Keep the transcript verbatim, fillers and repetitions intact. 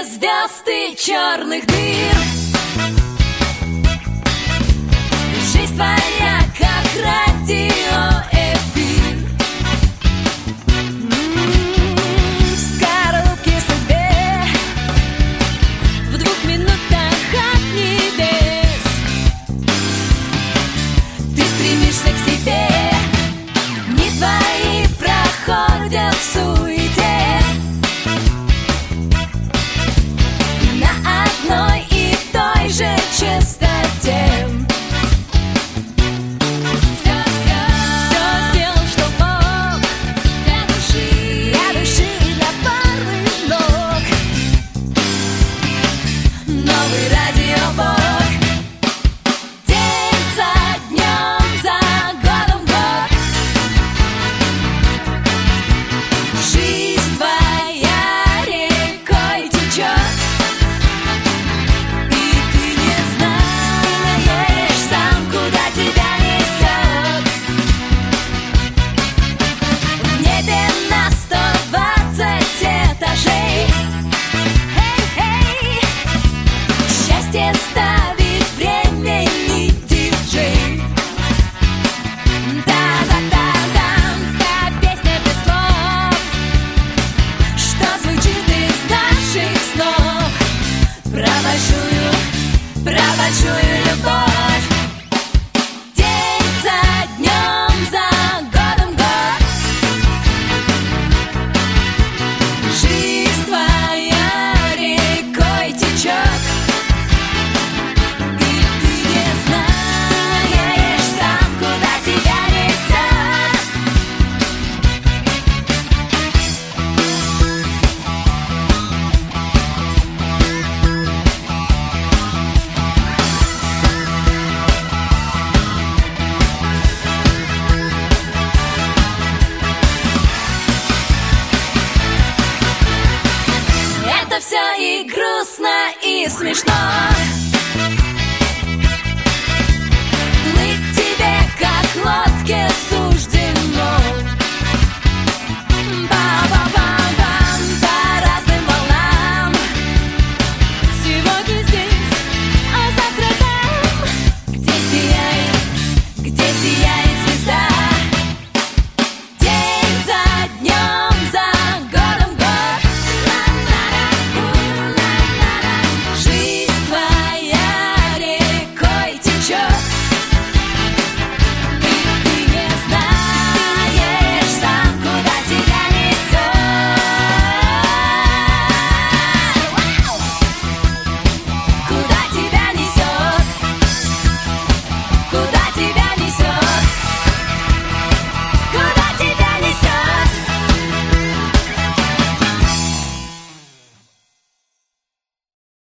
без звезд и черных дыр. Жизнь твоя как радиоэфир. М-м-м, в скорлупке судьбе, в двух минутах от небес. Ты стремишься к себе, дни твои проходят в суете. На одной и той же частоте. Ставит временный диджей. Да-да-да-дам, та песня без слов, что звучит из наших снов. Про большую, про большую любовь. День за днем, за годом год. Жизнь твоя рекой течет. Это все и грустно, и смешно.